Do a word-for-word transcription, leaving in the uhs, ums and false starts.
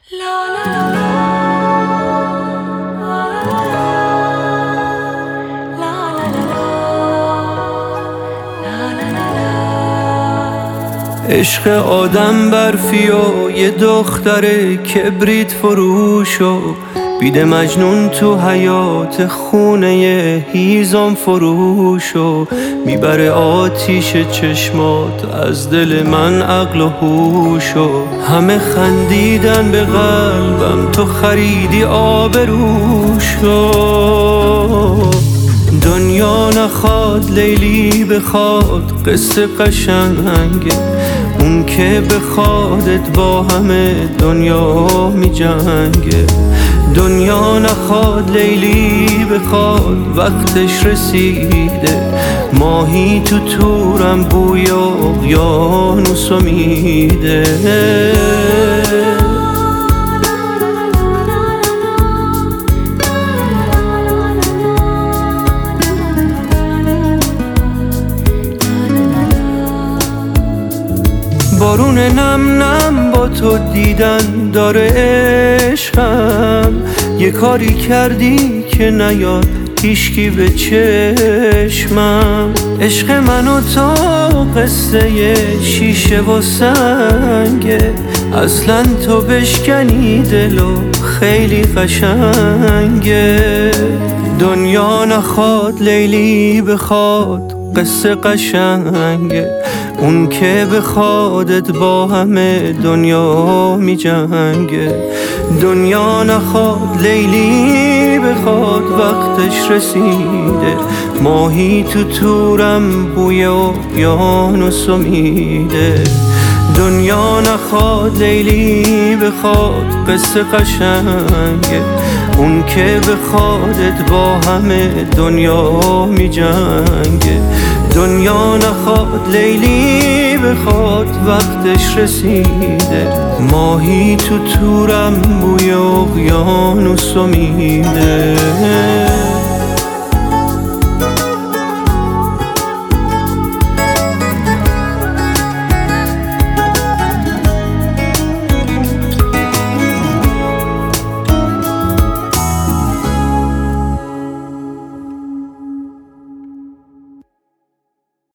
عشق آدم برفی و یه دختر کبریت فروش و بیده مجنون تو حیات خونه هیزم فروش و میبره آتیش چشمات از دل من عقل و هوش و همه خندیدن به قلبم تو خریدی آبروش و دنیا نخواد لیلی بخواد قصه قشنگه، اون که بخوادت با همه دنیا می جنگه. دنیا نخواد لیلی بخواد وقتش رسیده، ماهی تو تورم بوی اقیانوس میده. بارون نم نم با تو دیدن داره عشقم، یه کاری کردی که نیاد هیشکی به چشمم. عشق من و تو قصه شیشه و سنگه، اصلا تو بشکنی دلو خیلی قشنگه. دنیا نخواد لیلی بخواد قصه قشنگه، اون که بخوادت با همه دنیا می جنگه. دنیا نخواد لیلی بخواد وقتش رسیده، ماهی تو تورم بوی اقیانوس میده. دنیا نخواد لیلی بخواد قصه قشنگه، اون که بخوادت با همه دنیا می جنگه. دنیا نخواد لیلی بخواد وقتش رسیده، ماهی تو تورم بوی اقیانوس میده.